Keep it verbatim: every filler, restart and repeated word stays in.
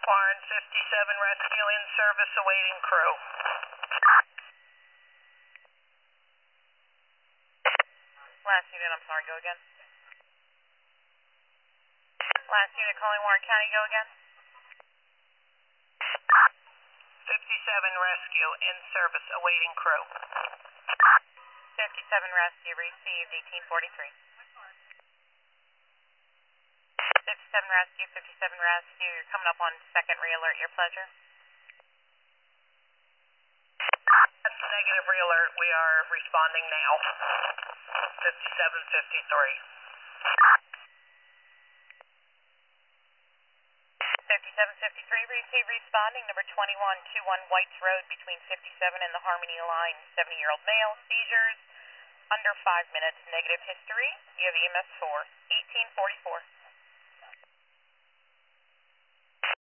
Warren fifty-seven rescue in service awaiting crew. Last unit, I'm sorry, go again. Last unit calling Warren County, go again. fifty-seven rescue in service awaiting crew. fifty-seven rescue received eighteen forty-three. fifty-seven rescue, fifty-seven rescue, you're coming up on second re-alert, your pleasure. That's negative re-alert, we are responding now. fifty-seven fifty-three. fifty-seven fifty-three, receive responding, number twenty-one twenty-one Whites Road between fifty-seven and the Harmony line, seventy-year-old male, seizures, under five minutes, negative history, you have E M S four, eighteen forty-four.